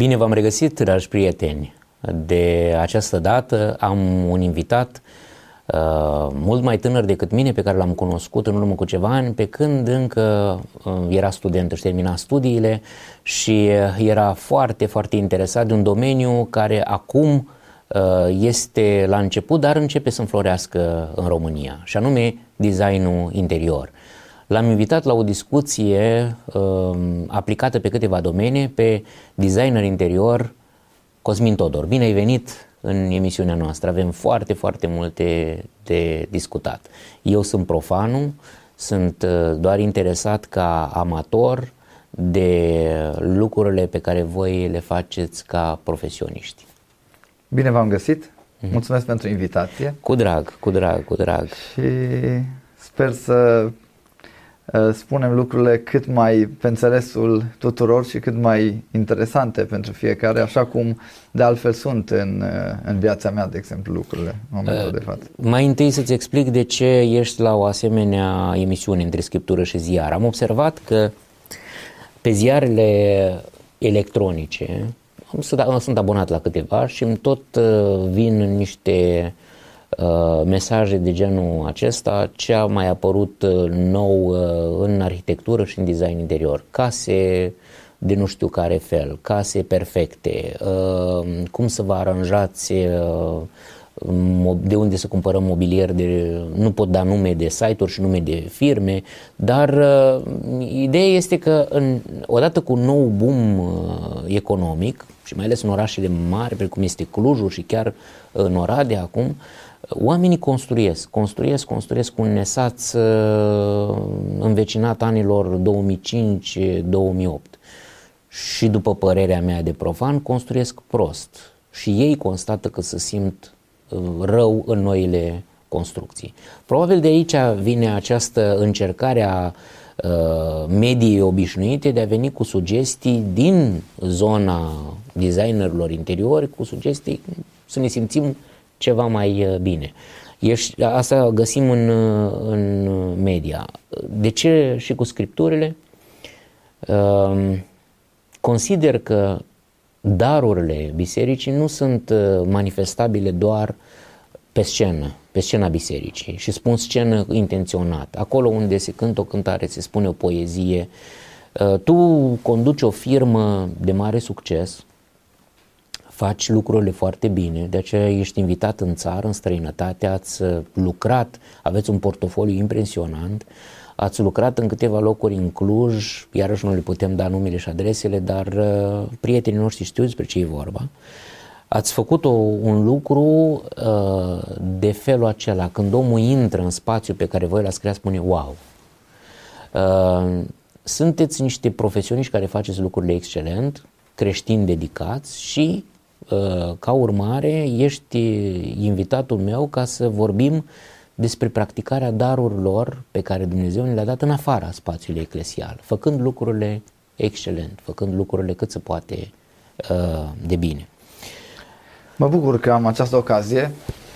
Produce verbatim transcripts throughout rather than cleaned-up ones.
Bine v-am regăsit, dragi prieteni! De această dată am un invitat uh, mult mai tânăr decât mine, pe care l-am cunoscut în urmă cu ceva ani, pe când încă uh, era student, își termina studiile și uh, era foarte, foarte interesat de un domeniu care acum uh, este la început, dar începe să înflorească în România, și anume designul interior. L-am invitat la o discuție uh, aplicată pe câteva domenii, pe designer interior Cosmin Todor. Bine ai venit în emisiunea noastră, avem foarte, foarte multe de discutat. Eu sunt profanul, sunt uh, doar interesat ca amator de lucrurile pe care voi le faceți ca profesioniști. Bine v-am găsit, mulțumesc mm-hmm. pentru invitație. Cu drag, cu drag, cu drag. Și sper să spunem lucrurile cât mai pe înțelesul tuturor și cât mai interesante pentru fiecare, așa cum de altfel sunt în, în viața mea, de exemplu, lucrurile în momentul uh, de față. Mai întâi să-ți explic de ce ești la o asemenea emisiune între scriptură și ziar. Am observat că pe ziarele electronice, sunt, sunt abonat la câteva și îmi tot vin niște Uh, mesaje de genul acesta, ce a mai apărut uh, nou uh, în arhitectură și în design interior. Case de nu știu care fel, case perfecte, uh, cum să vă aranjați, uh, de unde să cumpărăm mobilier, de, nu pot da nume de site-uri și nume de firme, dar uh, ideea este că în, odată cu un nou boom uh, economic și mai ales în orașele mari, precum este Clujul și chiar în Oradea acum, oamenii construiesc, construiesc, construiesc cu un nesaț uh, învecinat anilor două mii cinci două mii opt și, după părerea mea de profan, construiesc prost și ei constată că se simt uh, rău în noile construcții. Probabil de aici vine această încercare a uh, mediei obișnuite de a veni cu sugestii din zona designerilor interiori, cu sugestii să ne simțim ceva mai bine. Ești, asta găsim în, în media. De ce și cu scripturile? Consider că darurile bisericii nu sunt manifestabile doar pe scenă, pe scena bisericii, și spun scenă intenționat. Acolo unde se cântă o cântare, se spune o poezie, tu conduci o firmă de mare succes, faci lucrurile foarte bine, de aceea ești invitat în țară, în străinătate, ați lucrat, aveți un portofoliu impresionant, ați lucrat în câteva locuri în Cluj, iarăși nu le putem da numele și adresele, dar uh, prietenii noștri știu despre ce e vorba. Ați făcut o, un lucru uh, de felul acela, când omul intră în spațiu pe care voi l-ați creat, spune wow. Uh, sunteți niște profesioniști care faceți lucrurile excelent, creștini dedicați și ca urmare ești invitatul meu ca să vorbim despre practicarea darurilor pe care Dumnezeu ne le-a dat în afara spațiului eclesial, făcând lucrurile excelent, făcând lucrurile cât se poate de bine. Mă bucur că am această ocazie.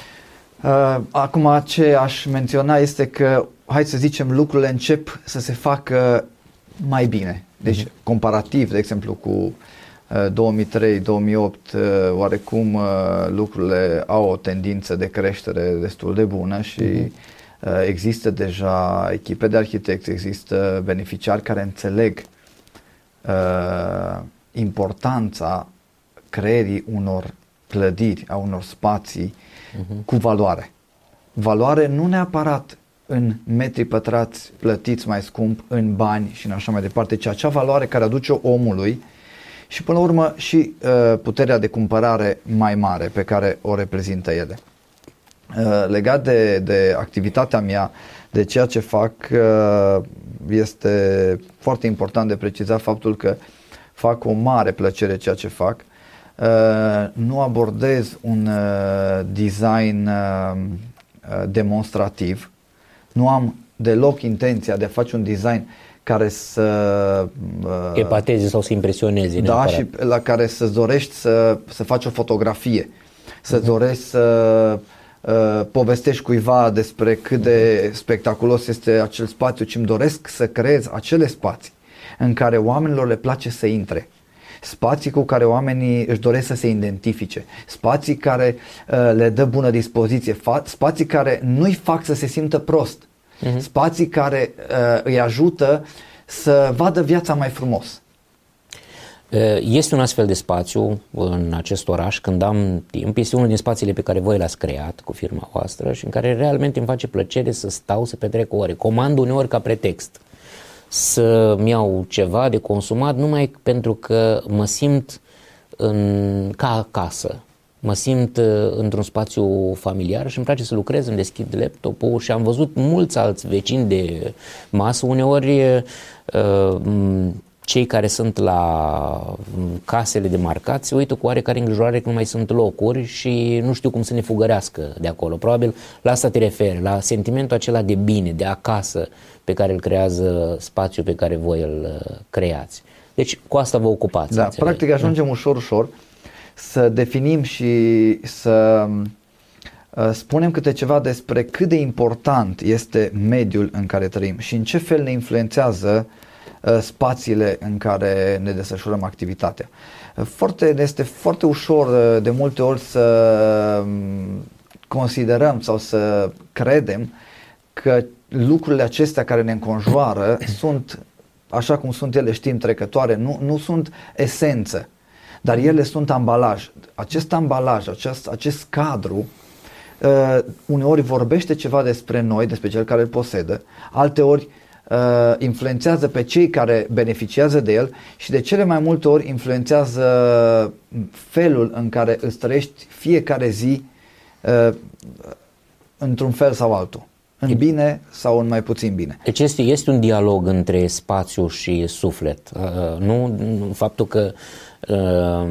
Acum ce aș menționa este că, hai să zicem, lucrurile încep să se facă mai bine. Deci, uh-huh. comparativ, de exemplu, cu două mii trei două mii opt, oarecum lucrurile au o tendință de creștere destul de bună și uh-huh. există deja echipe de arhitecți, există beneficiari care înțeleg uh, importanța creierii unor clădiri, a unor spații uh-huh. cu valoare. Valoare nu neapărat în metri pătrați plătiți mai scump, în bani și în așa mai departe, ci acea valoare care aduce omului și până la urmă și uh, puterea de cumpărare mai mare pe care o reprezintă ele. Uh, legat de, de activitatea mea, de ceea ce fac, uh, este foarte important de precizat faptul că fac o mare plăcere ceea ce fac. Uh, nu abordez un uh, design uh, demonstrativ, nu am deloc intenția de a face un design care să uh, epateze sau să impresioneze. Da, neapărat. Și la care să-ți dorești să, să faci o fotografie, să-ți uh-huh. dorești să uh, povestești cuiva despre cât uh-huh. de spectaculos este acel spațiu, ci îmi doresc să creez acele spații în care oamenilor le place să intre, spații cu care oamenii își doresc să se identifice, spații care uh, le dă bună dispoziție, fa- spații care nu-i fac să se simtă prost, uh-huh. spații care uh, îi ajută să vadă viața mai frumos. Este un astfel de spațiu în acest oraș, când am timp, este unul din spațiile pe care voi le-ați creat cu firma voastră și în care realmente îmi face plăcere să stau, să petrec ore. Comand uneori ca pretext să-mi iau ceva de consumat numai pentru că mă simt în, ca acasă. Mă simt într-un spațiu familiar și îmi place să lucrez, îmi deschid laptopul și am văzut mulți alți vecini de masă, uneori uh, cei care sunt la casele de marcat se uită cu oarecare îngrijorare că nu mai sunt locuri și nu știu cum să ne fugărească de acolo. Probabil la asta te referi, la sentimentul acela de bine, de acasă pe care îl creează spațiul pe care voi îl creați. Deci cu asta vă ocupați. Da, înțeleg. practic ajungem da. ușor, ușor să definim și să uh, spunem câte ceva despre cât de important este mediul în care trăim și în ce fel ne influențează spațiile în care ne desfășurăm activitatea. Foarte, este foarte ușor de multe ori să considerăm sau să credem că lucrurile acestea care ne înconjoară sunt, așa cum sunt ele, știm, trecătoare, nu, nu sunt esență, dar ele sunt ambalaj. Acest ambalaj, acest, acest cadru uh, uneori vorbește ceva despre noi, despre cel care îl posedă, alteori Uh, influențează pe cei care beneficiază de el și de cele mai multe ori influențează felul în care îți trăiești fiecare zi uh, într-un fel sau altul, în bine sau în mai puțin bine. Deci este, este un dialog între spațiu și suflet, uh, nu faptul că uh,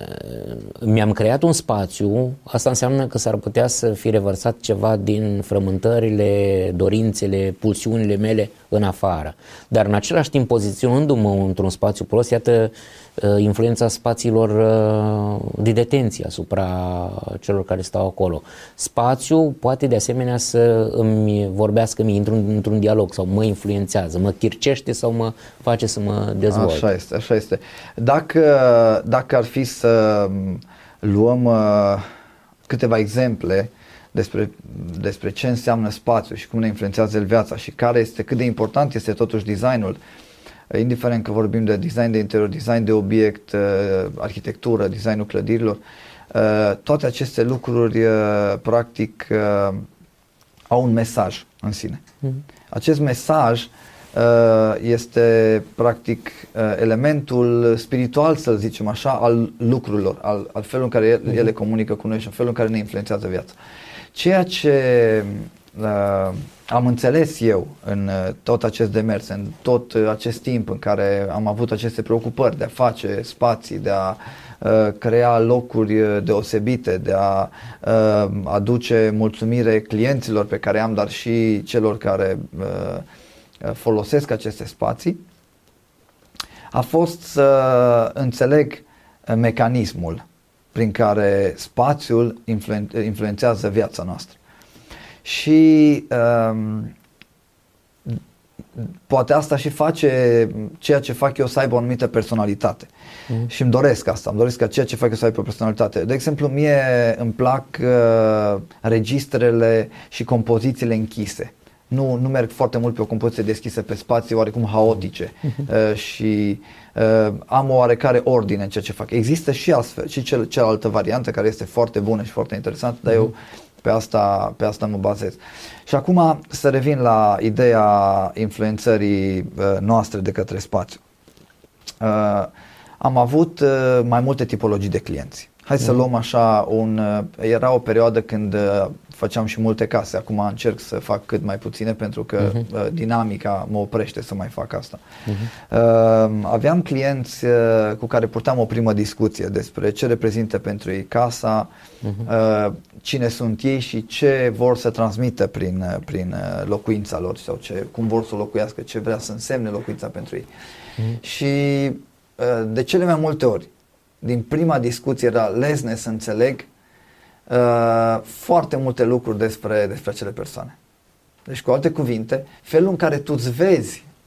mi-am creat un spațiu, asta înseamnă că s-ar putea să fi revărsat ceva din frământările, dorințele, pulsiunile mele în afară. Dar în același timp, poziționându-mă într-un spațiu prost, iată uh, influența spațiilor uh, de detenție asupra celor care stau acolo. Spațiu poate de asemenea să îmi vorbească mie, într-un, într-un dialog sau mă influențează, mă chircește sau mă face să mă dezvolt. Așa este, așa este. Dacă, dacă ar fi să luăm uh, câteva exemple despre, despre ce înseamnă spațiu și cum ne influențează el viața și care este, cât de important este totuși designul, indiferent că vorbim de design de interior, design de obiect, uh, arhitectură, designul clădirilor, uh, toate aceste lucruri uh, practic uh, au un mesaj în sine. Mm-hmm. Acest mesaj este practic elementul spiritual, să zicem așa, al lucrurilor, al, al felului în care ele comunică cu noi și în felul în care ne influențează viața. Ceea ce uh, am înțeles eu în tot acest demers, în tot acest timp în care am avut aceste preocupări de a face spații, de a uh, crea locuri deosebite, de a uh, aduce mulțumire clienților pe care am, dar și celor care uh, folosesc aceste spații, a fost să înțeleg mecanismul prin care spațiul influen- influențează viața noastră. Și um, poate asta și face ceea ce fac eu să aibă o anumită personalitate. Mm. Și îmi doresc asta, îmi doresc ca ceea ce fac eu să aibă o personalitate. De exemplu, mie îmi plac uh, registrele și compozițiile închise. Nu, nu merg foarte mult pe o compoziție deschisă, pe spații oarecum haotice uh, și uh, am o oarecare ordine în ceea ce fac. Există și astfel, și cel, cealaltă variantă care este foarte bună și foarte interesantă, dar eu pe asta, pe asta mă bazez. Și acum să revin la ideea influențării uh, noastre de către spațiu. Uh, am avut uh, mai multe tipologii de clienți. Hai să luăm așa, un, uh, era o perioadă când uh, făceam și multe case, acum încerc să fac cât mai puține pentru că uh-huh. uh, dinamica mă oprește să mai fac asta. Uh-huh. Uh, aveam clienți uh, cu care purtam o primă discuție despre ce reprezintă pentru ei casa, uh-huh. uh, cine sunt ei și ce vor să transmită prin, uh, prin uh, locuința lor sau ce, cum vor să locuiască, ce vrea să însemne locuința pentru ei. Uh-huh. Și uh, de cele mai multe ori, din prima discuție era lezne să înțeleg Uh, foarte multe lucruri despre, despre acele persoane. Deci, cu alte cuvinte, felul în care tu îți vezi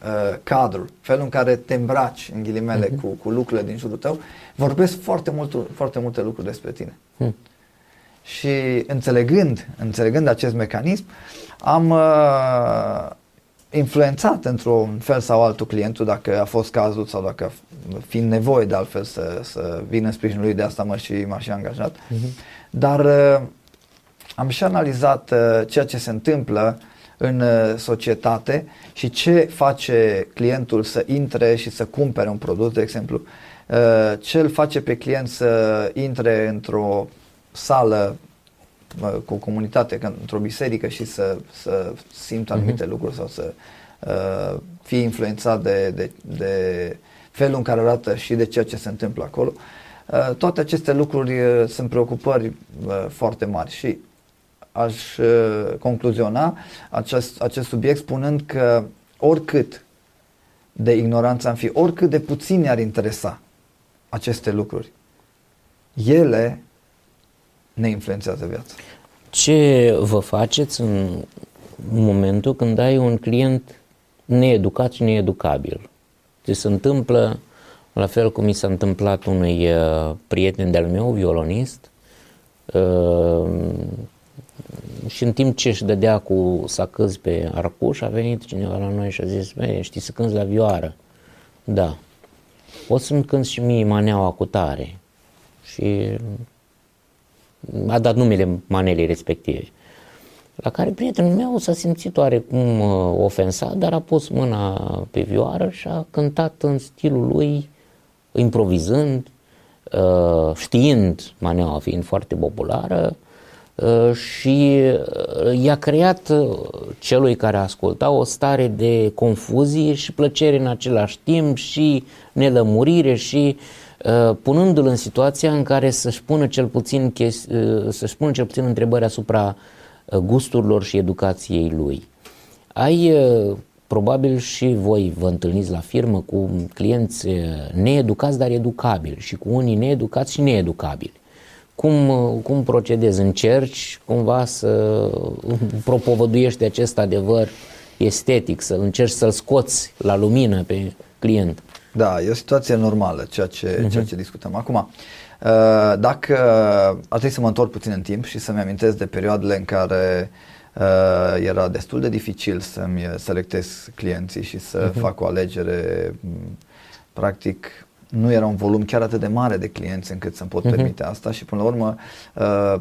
uh, cadrul, felul în care te îmbraci, în ghilimele, uh-huh. cu, cu lucrurile din jurul tău, vorbesc foarte, mult, foarte multe lucruri despre tine. Uh-huh. Și înțelegând, înțelegând acest mecanism, am uh, influențat într-un fel sau altul clientul, dacă a fost cazul sau dacă fiind nevoie de altfel să, să vină în sprijinul lui, de asta mă și, m-a și angajat. Uh-huh. Dar uh, am și analizat uh, ceea ce se întâmplă în uh, societate și ce face clientul să intre și să cumpere un produs, de exemplu. Uh, ce îl face pe client să intre într-o sală uh, cu o comunitate, într-o biserică și să, să simtă anumite uh-huh. lucruri sau să uh, fie influențat de, de, de felul în care arată și de ceea ce se întâmplă acolo. Uh, toate aceste lucruri uh, sunt preocupări uh, foarte mari și aș uh, concluziona acest, acest subiect spunând că oricât de ignoranță am fi, oricât de puțin ne-ar interesa aceste lucruri, ele ne influențează viața. Ce vă faceți în momentul când ai un client needucat și needucabil? Ce se întâmplă, la fel cum mi s-a întâmplat unui uh, prieten de-al meu, violonist, uh, și în timp ce își dădea cu să cânți pe arcuș, a venit cineva la noi și a zis: știi să cânți la vioară? Da. Poți să-mi cânți și mie maneaua cu tare? Și a dat numele manelei respective. La care prietenul meu s-a simțit oarecum uh, ofensat, dar a pus mâna pe vioară și a cântat în stilul lui, improvizând, uh, știind maneaua fiind foarte populară, uh, și uh, i-a creat uh, celui care asculta o stare de confuzie și plăcere în același timp și nelămurire și uh, punându-l în situația în care să-și pună cel puțin, chesti- uh, să-și pună cel puțin întrebări asupra gusturilor și educației lui. Ai, probabil și voi vă întâlniți la firmă cu clienți needucați, dar educabili, și cu unii needucați și needucabili. Cum, cum procedezi? Încerci cumva să propovăduiești acest adevăr estetic, să încerci să-l scoți la lumină pe client? Da, e o situație normală, ceea ce, uh-huh. ceea ce discutăm acum. Dacă ar trebui să mă întorc puțin în timp și să-mi amintesc de perioadele în care uh, era destul de dificil să-mi selectez clienții și să uh-huh. fac o alegere, practic nu era un volum chiar atât de mare de clienți încât să-mi pot uh-huh. permite asta și până la urmă uh,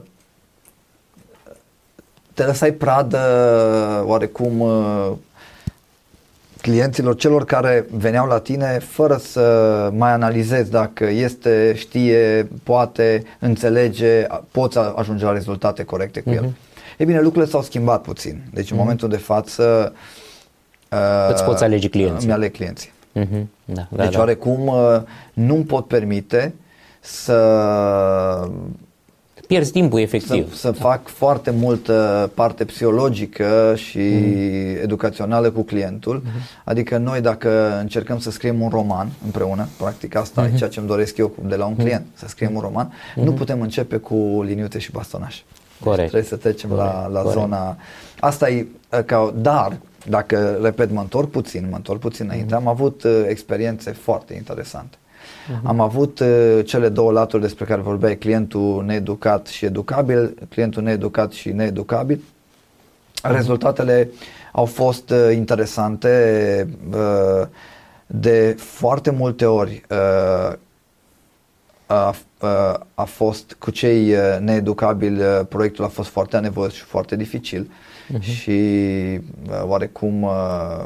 te lăsai pradă oarecum uh, clienților, celor care veneau la tine fără să mai analizezi dacă este, știe, poate, înțelege, poți ajunge la rezultate corecte cu el. Uh-huh. Ei bine, lucrurile s-au schimbat puțin. Deci în uh-huh. momentul de față uh, îți poți alege clienții. Mi aleg clienții. Uh-huh. Da, da, deci da. oarecum uh, nu-mi pot permite să pierzi timpul efectiv. Să, să fac foarte multă parte psihologică și mm. educațională cu clientul. Mm-hmm. Adică noi, dacă încercăm să scriem un roman împreună, practic asta mm-hmm. e ceea ce îmi doresc eu de la un client, mm-hmm. să scriem un roman, mm-hmm. nu putem începe cu liniuțe și bastonaș. Corect. Deci trebuie să trecem Corect. la, la zona... Asta e ca... Dar, dacă, repet, mă întorc puțin, mă întorc puțin înainte, mm-hmm. am avut uh, experiențe foarte interesante. Uh-huh. Am avut uh, cele două laturi despre care vorbeai, clientul needucat și educabil, clientul needucat și needucabil. Uh-huh. Rezultatele au fost uh, interesante, uh, de foarte multe ori uh, a, uh, a fost cu cei uh, needucabili, uh, proiectul a fost foarte anevoios și foarte dificil uh-huh. și uh, oarecum uh,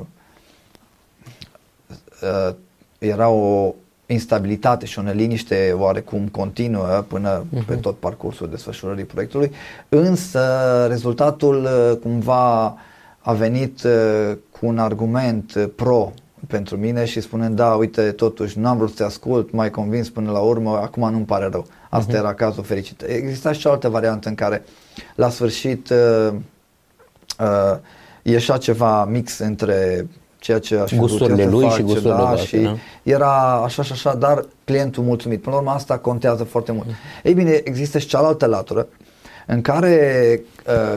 uh, era o instabilitate și o neliniște oarecum continuă până uh-huh. pe tot parcursul desfășurării proiectului, însă rezultatul cumva a venit cu un argument pro pentru mine și spunând: da, uite, totuși n-am vrut să te ascult, m-ai convins până la urmă, acum nu-mi pare rău. Asta uh-huh. era cazul fericit. Exista și o altă variantă în care la sfârșit uh, uh, ieșea ceva mix între ceea ce aș gusturile lui face, și gusturile da, voastre, și da? Era așa și așa, dar clientul mulțumit. Până la urmă asta contează foarte mult. Mm. Ei bine, există și cealaltă latură în care uh,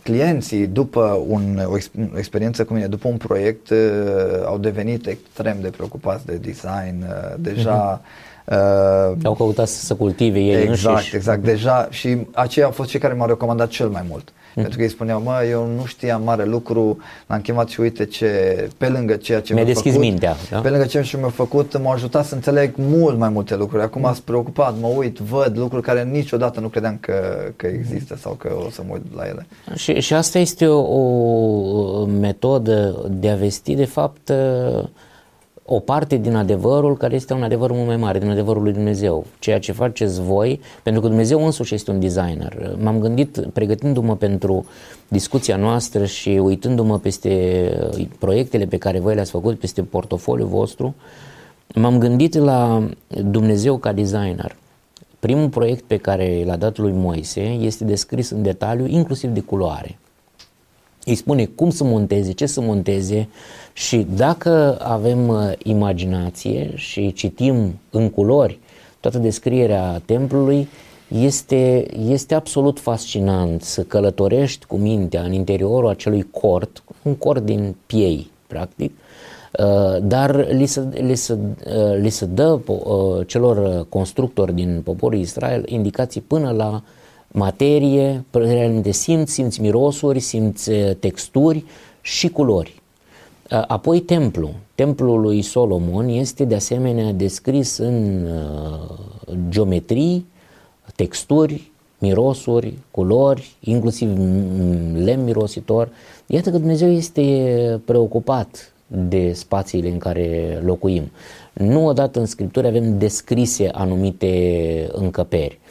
clienții după un, o, ex, o experiență cu mine, după un proiect, uh, au devenit extrem de preocupați de design, uh, deja uh, au căutat să se cultive ei exact, înșiși. Exact, deja, și aceia au fost cei care m-au recomandat cel mai mult. Mm. Pentru că ei spuneau, mă, eu nu știam mare lucru, l-am chemat și uite ce, pe lângă ceea ce mi-a mi-a deschis făcut, mintea, da? pe lângă ceea ce mi-a făcut, m-a ajutat să înțeleg mult mai multe lucruri. Acum mm. sunt preocupat, mă uit, văd lucruri care niciodată nu credeam că, că există sau că o să mă uit la ele. Și, și asta este o, o metodă de a vesti, de fapt, o parte din adevărul care este un adevăr mult mai mare, din adevărul lui Dumnezeu. Ceea ce faceți voi, pentru că Dumnezeu însuși este un designer. M-am gândit, pregătindu-mă pentru discuția noastră și uitându-mă peste proiectele pe care voi le-ați făcut, peste portofoliul vostru, m-am gândit la Dumnezeu ca designer. Primul proiect pe care l-a dat lui Moise este descris în detaliu, inclusiv de culoare. Îi spune cum să monteze, ce să monteze, și dacă avem imaginație și citim în culori toată descrierea templului, este, este absolut fascinant să călătorești cu mintea în interiorul acelui cort, un cort din piei, practic, dar li se, li se, li se dă celor constructori din poporul Israel indicații până la materie, realmente simți, simți mirosuri, simți texturi și culori. Apoi templu. Templul lui Solomon este de asemenea descris în geometrii, texturi, mirosuri, culori, inclusiv lemn mirositor. Iată că Dumnezeu este preocupat de spațiile în care locuim. Nu odată în Scripturi avem descrise anumite încăperi.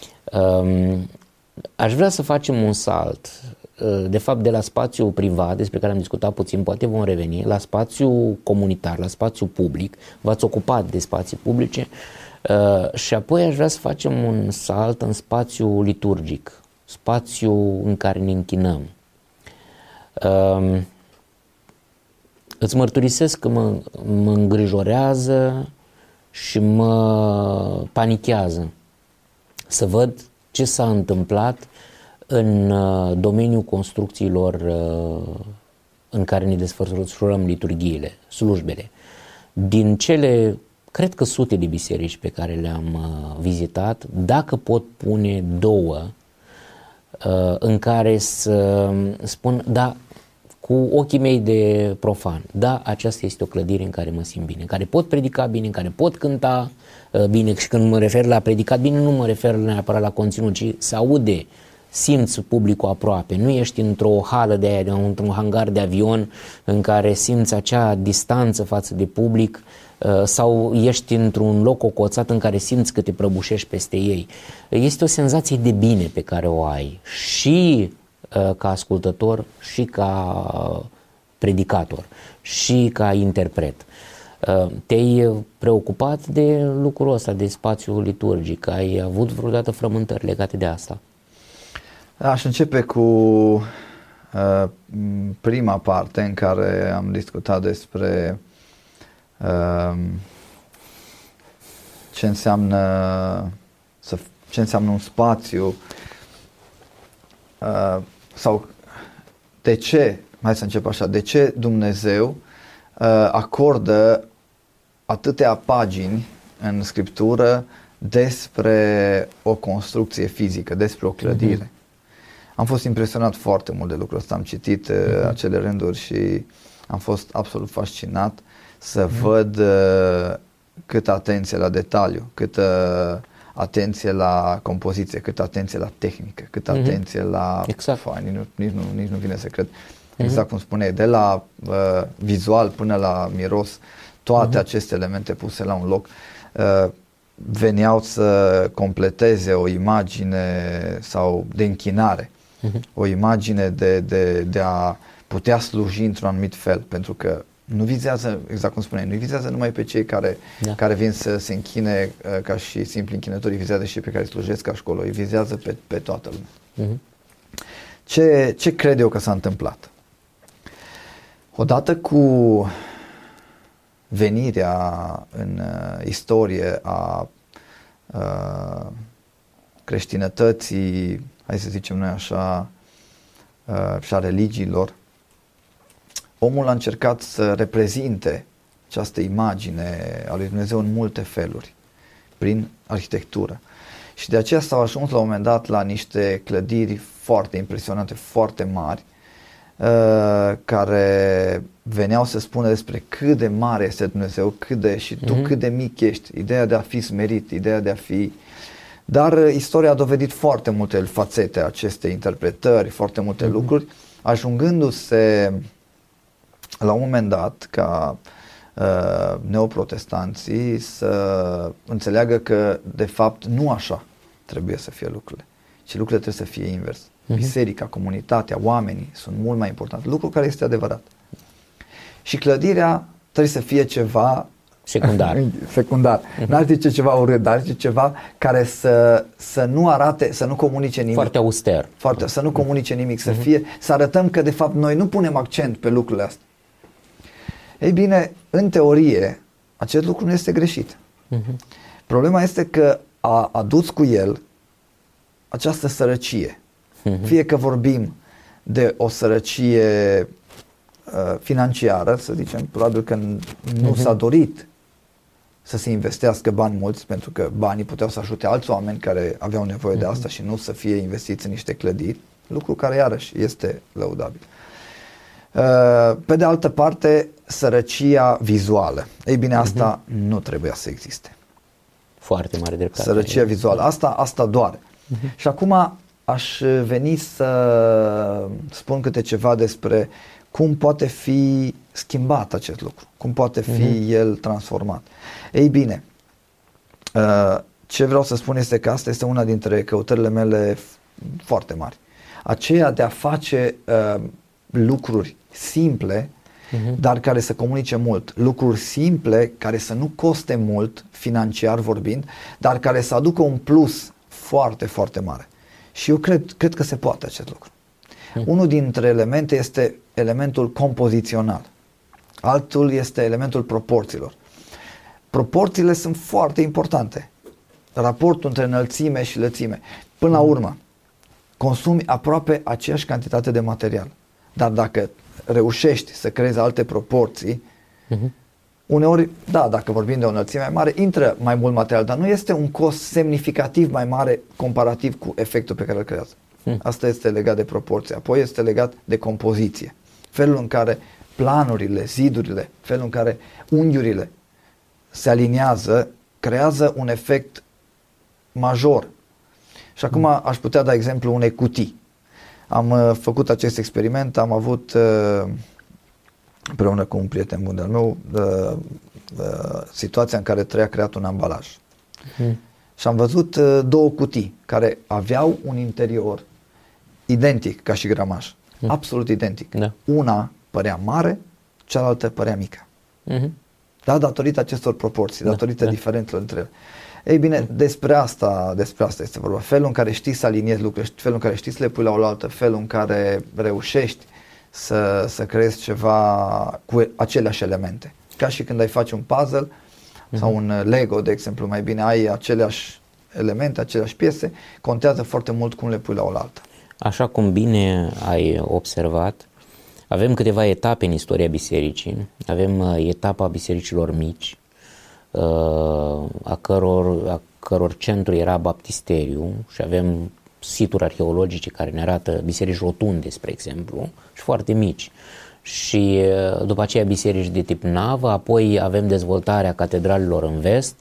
Aș vrea să facem un salt, de fapt de la spațiu privat, despre care am discutat puțin, poate vom reveni, la spațiu comunitar, la spațiu public. V-ați ocupat de spații publice și apoi aș vrea să facem un salt în spațiu liturgic, spațiu în care ne închinăm. Îți mărturisesc că mă, mă îngrijorează și mă panichează să văd ce s-a întâmplat în domeniul construcțiilor în care ne desfășurăm liturghiile, slujbele. Din cele, cred că sute de biserici pe care le-am vizitat, dacă pot pune două în care să spun, da, cu ochii mei de profan, da, aceasta este o clădire în care mă simt bine, în care pot predica bine, în care pot cânta bine, și când mă refer la predicat bine, nu mă refer neapărat la conținut, ci să aude, simți publicul aproape, nu ești într-o hală de aia, într-un hangar de avion în care simți acea distanță față de public, sau ești într-un loc ocoțat în care simți că te prăbușești peste ei. Este o senzație de bine pe care o ai și ca ascultător și ca predicator și ca interpret. Te-ai preocupat de lucrul ăsta, de spațiul liturgic? Ai avut vreodată frământări legate de asta? Aș începe cu uh, prima parte în care am discutat despre uh, ce înseamnă să, ce înseamnă un spațiu uh, sau de ce, hai să încep așa, de ce Dumnezeu uh, acordă atâtea pagini în Scriptură despre o construcție fizică, despre o clădire. Mm-hmm. Am fost impresionat foarte mult de lucrul ăsta, am citit mm-hmm. acele rânduri și am fost absolut fascinat să mm-hmm. văd uh, câtă atenție la detaliu, câtă atenție la compoziție, câtă atenție la tehnică, câtă mm-hmm. atenție la... Exact. Fai, nici, nu, nici, nu, nici nu vine să cred. Exact mm-hmm. cum spuneai, de la uh, vizual până la miros, toate uh-huh. aceste elemente puse la un loc uh, veneau să completeze o imagine sau de închinare, uh-huh. o imagine de, de, de a putea sluji într-un anumit fel, pentru că nu vizează, exact cum spuneai, nu vizează numai pe cei care, da. care vin să se închine uh, ca și simpli închinători, vizează și pe care slujesc acolo, îi vizează pe, pe toată lumea. Uh-huh. Ce, ce cred eu că s-a întâmplat? Odată cu venirea în uh, istorie a uh, creștinătății, hai să zicem noi așa, uh, și a religiilor, omul a încercat să reprezinte această imagine a lui Dumnezeu în multe feluri, prin arhitectură. Și de aceea s-au ajuns la un moment dat la niște clădiri foarte impresionante, foarte mari, uh, care veneau să spună despre cât de mare este Dumnezeu, cât de, și tu mm-hmm. cât de mic ești, ideea de a fi smerit, ideea de a fi... Dar istoria a dovedit foarte multe fațete acestei interpretări, foarte multe mm-hmm. lucruri, ajungându-se la un moment dat ca uh, neoprotestanții să înțeleagă că de fapt nu așa trebuie să fie lucrurile, ci lucrurile trebuie să fie invers. Uh-huh. Biserica, comunitatea, oamenii sunt mult mai importanti, lucru care este adevărat. Și clădirea trebuie să fie ceva secundar. secundar. Uh-huh. N-ar zice ceva urât, dar zice ceva care să, să nu arate, să nu comunice nimic. Foarte auster. Foarte, să nu comunice nimic, să fie, uh-huh. să arătăm că de fapt noi nu punem accent pe lucrurile astea. Ei bine, în teorie, acest lucru nu este greșit. Uh-huh. Problema este că a adus cu el această sărăcie. Uh-huh. Fie că vorbim de o sărăcie uh, financiară, să zicem, probabil că nu uh-huh. s-a dorit să se investească bani mulți, pentru că banii puteau să ajute alți oameni care aveau nevoie uh-huh. de asta și nu să fie investiți în niște clădiri, lucru care iarăși este lăudabil. Uh, pe de altă parte, sărăcia vizuală. Ei bine, asta uh-huh. nu trebuia să existe. Foarte mare dreptate. Sărăcia vizuală. Asta, asta doare. Uh-huh. Și acum aș veni să spun câte ceva despre cum poate fi schimbat acest lucru, cum poate fi uh-huh. el transformat. Ei bine, uh, ce vreau să spun este că asta este una dintre căutările mele foarte mari. Aceea de a face uh, lucruri simple, uh-huh. dar care să comunice mult. Lucruri simple, care să nu coste mult, financiar vorbind, dar care să aducă un plus foarte, foarte mare. Și eu cred, cred că se poate acest lucru. Uh-huh. Unul dintre elemente este elementul compozițional. Altul este elementul proporțiilor. Proporțiile sunt foarte importante. Raportul între înălțime și lățime. Până la urmă, consumi aproape aceeași cantitate de material. Dar dacă reușești să creezi alte proporții, uh-huh. uneori, da, dacă vorbim de o înălțime mai mare, intră mai mult material, dar nu este un cost semnificativ mai mare comparativ cu efectul pe care îl creează. Uh-huh. Asta este legat de proporție. Apoi este legat de compoziție. Felul în care planurile, zidurile, felul în care unghiurile se aliniază, creează un efect major. Și acum uh-huh. aș putea da exemplu unei cutii. Am uh, făcut acest experiment, am avut uh, împreună cu un prieten bun de-al meu uh, uh, situația în care trebuia creat un ambalaj. Mm. Și am văzut uh, două cutii care aveau un interior identic ca și gramaj, mm. absolut identic. Da. Una părea mare, cealaltă părea mică. Mm-hmm. Da, datorită acestor proporții, datorită da, diferențelor între ele. Ei bine, despre asta, despre asta este vorba. Felul în care știi să aliniezi lucrurile, felul în care știi să le pui la oaltă, felul în care reușești să, să creezi ceva cu aceleași elemente. Ca și când ai face un puzzle uh-huh. sau un Lego, de exemplu, mai bine ai aceleași elemente, aceleași piese, contează foarte mult cum le pui la oaltă. Așa cum bine ai observat, avem câteva etape în istoria bisericii. Avem etapa bisericilor mici, a căror, a căror centru era baptisteriu, și avem situri arheologice care ne arată biserici rotunde, spre exemplu, și foarte mici. Și după aceea biserici de tip navă, apoi avem dezvoltarea catedralelor în vest,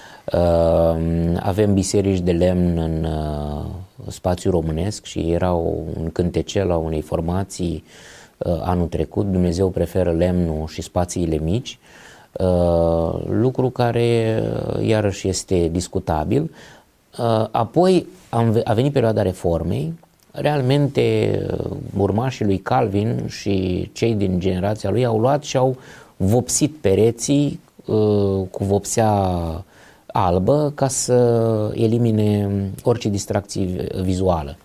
avem biserici de lemn în spațiu românesc și era un cântecel a unei formații anul trecut, Dumnezeu preferă lemnul și spațiile mici. Uh, lucru care uh, iarăși este discutabil. Uh, apoi am, a venit perioada Reformei. Realmente uh, urmașii lui Calvin și cei din generația lui au luat și au vopsit pereții uh, cu vopsea albă ca să elimine orice distracție vizuală.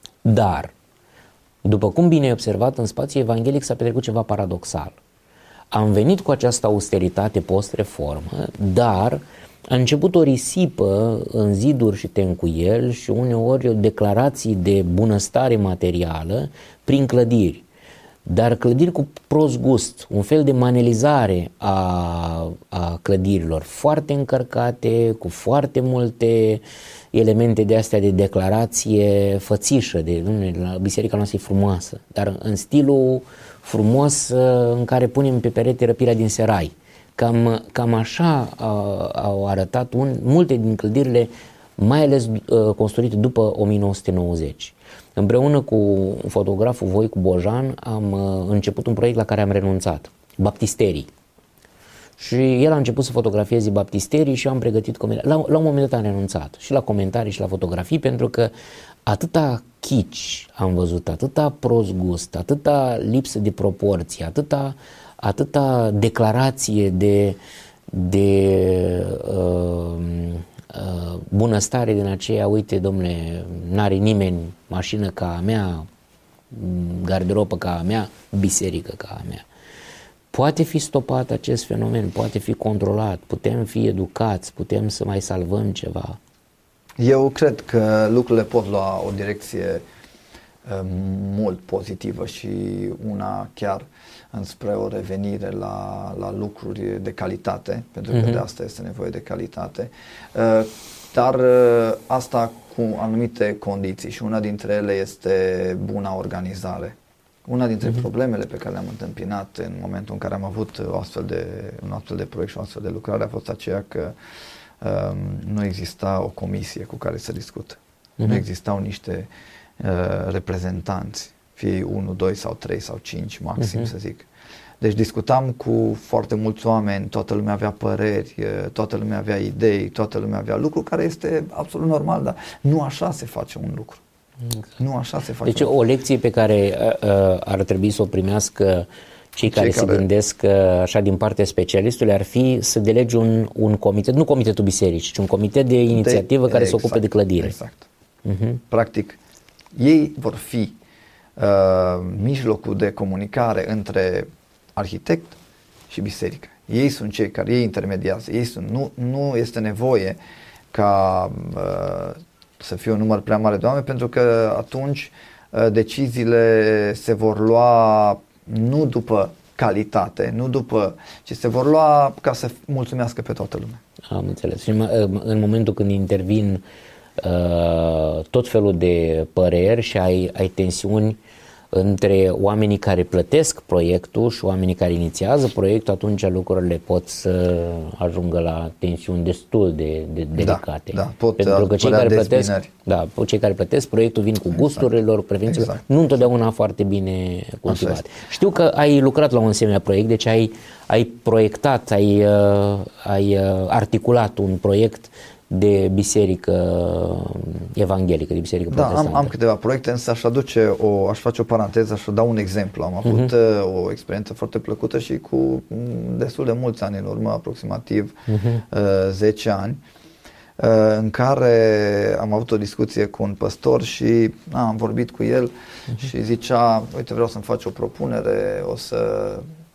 Dar, după cum bine ai observat, în spațiul evanghelic s-a petrecut ceva paradoxal. am venit cu această austeritate post-reformă, dar a început o risipă în ziduri și tencuieli și uneori declarații de bunăstare materială prin clădiri. Dar clădiri cu prost gust, un fel de manelizare a, a clădirilor, foarte încărcate, cu foarte multe elemente de astea de declarație fățișă, de la biserica noastră e frumoasă, dar în stilul frumos în care punem pe perete Răpirea din Serai. Cam, cam așa au arătat un, multe din clădirile, mai ales uh, construite după o mie nouă sute nouăzeci. Împreună cu fotograful Voicu Bojan am uh, început un proiect la care am renunțat, baptisterii. Și el a început să fotografieze baptisterii și eu am pregătit comentarii. La, la un moment dat am renunțat și la comentarii și la fotografii, pentru că atâta chici am văzut, atâta prost gust, atâta lipsă de proporție, atâta, atâta declarație de, de uh, uh, bunăstare din aceea, uite domnule, n-are nimeni mașină ca a mea, garderobă ca a mea, biserică ca a mea. Poate fi stopat acest fenomen, poate fi controlat, putem fi educați, putem să mai salvăm ceva. Eu cred că lucrurile pot lua o direcție uh, mult pozitivă și una chiar înspre o revenire la, la lucruri de calitate, pentru că uh-huh. de asta este nevoie de calitate, uh, dar uh, asta cu anumite condiții și una dintre ele este buna organizare. Una dintre uh-huh. problemele pe care le-am întâmpinat în momentul în care am avut o astfel de, un astfel de proiect și o astfel de lucrare a fost aceea că um, nu exista o comisie cu care să discut. Uh-huh. Nu existau niște uh, reprezentanți, fie unu, doi sau trei sau cinci maxim uh-huh. să zic. Deci discutam cu foarte mulți oameni, toată lumea avea păreri, toată lumea avea idei, toată lumea avea lucruri, care este absolut normal, dar nu așa se face un lucru. Exact. Nu așa se face. Deci o lecție pe care uh, ar trebui să o primească cei, cei care, care se gândesc uh, așa din partea specialistului ar fi să delegi un, un comitet, nu comitetul bisericii, ci un comitet de inițiativă de, care exact, se ocupe de clădire. Exact. Uh-huh. Practic, ei vor fi uh, mijlocul de comunicare între arhitect și biserică. Ei sunt cei care, ei intermediază, ei sunt, nu, nu este nevoie ca uh, să fie un număr prea mare de oameni, pentru că atunci uh, deciziile se vor lua nu după calitate, nu după, ci se vor lua ca să mulțumească pe toată lumea. Am înțeles. Și în momentul când intervin uh, tot felul de păreri și ai, ai tensiuni între oamenii care plătesc proiectul și oamenii care inițiază proiectul, atunci lucrurile pot să ajungă la tensiuni destul de, de delicate. Da, da, pot Pentru că cei care, plătesc, da, cei care plătesc proiectul vin cu gusturile lor, preferințele, exact. Nu întotdeauna foarte bine cultivate. Știu că ai lucrat la un asemenea proiect, deci ai, ai proiectat, ai, uh, ai uh, articulat un proiect de biserică evanghelică, de biserică da, protestantă. Am, am câteva proiecte, însă aș aduce o, aș face o paranteză, aș da un exemplu. Am avut uh-huh. o experiență foarte plăcută și cu destul de mulți ani în urmă, aproximativ uh-huh. uh, zece ani, uh, în care am avut o discuție cu un păstor și a, am vorbit cu el uh-huh. și zicea, uite, vreau să-mi faci o propunere, o să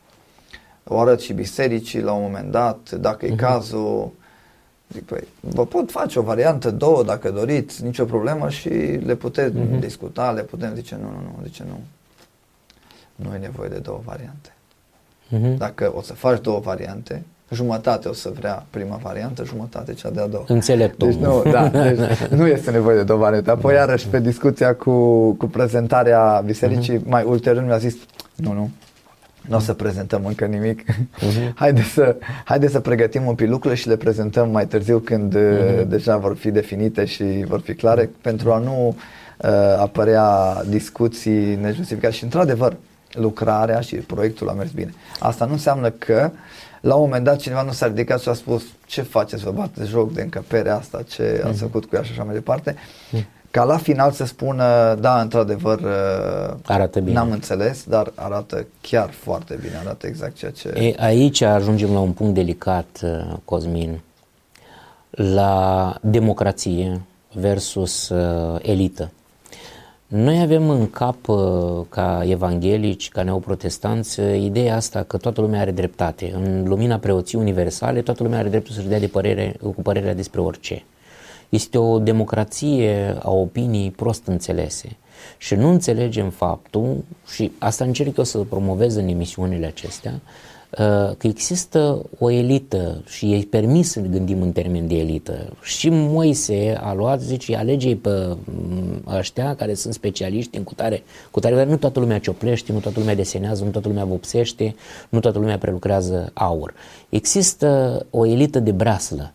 o arăt și bisericii la un moment dat, dacă uh-huh. e cazul. Zic, păi, vă pot face o variantă, două, dacă doriți, nicio problemă și le puteți uh-huh. discuta, le putem zice, nu, nu, nu, zice nu. Nu e nevoie de două variante. Uh-huh. Dacă o să faci două variante, jumătate o să vrea prima variantă, jumătate cea de-a doua. Înțelept. Deci nu, da, deci nu este nevoie de două variante. Apoi iarăși pe discuția cu, cu prezentarea bisericii, uh-huh. mai ulterior mi-a zis, nu, nu. Nu o să prezentăm încă nimic. Uh-huh. Haide să, haide să pregătim un pic lucrurile și le prezentăm mai târziu când uh-huh. deja vor fi definite și vor fi clare, pentru a nu uh, apărea discuții nejustificate. Și într-adevăr, lucrarea și proiectul a mers bine. Asta nu înseamnă că la un moment dat cineva nu s-a ridicat și a spus, ce faceți, vă bateți joc de încăperea asta, ce ați făcut cu ea și așa mai departe. Uh-huh. Ca la final să spună, da, într-adevăr, arată bine. N-am înțeles, dar arată chiar foarte bine, arată exact ceea ce... E, aici ajungem la un punct delicat, Cosmin, la democrație versus uh, elită. Noi avem în cap, ca evanghelici, ca neoprotestanți, ideea asta că toată lumea are dreptate. În lumina preoției universale, toată lumea are dreptul să-și dea de părere, cu părerea despre orice. Este o democrație a opinii prost înțelese. Și nu înțelegem faptul, și asta încerc eu să promovez în emisiunile acestea, că există o elită și e permis să gândim în termeni de elită. Și Moise a luat, zice, alege-i pe ăștia care sunt specialiști în cutare, cutare, nu toată lumea cioplește, nu toată lumea desenează, nu toată lumea vopsește, nu toată lumea prelucrează aur. Există o elită de breaslă.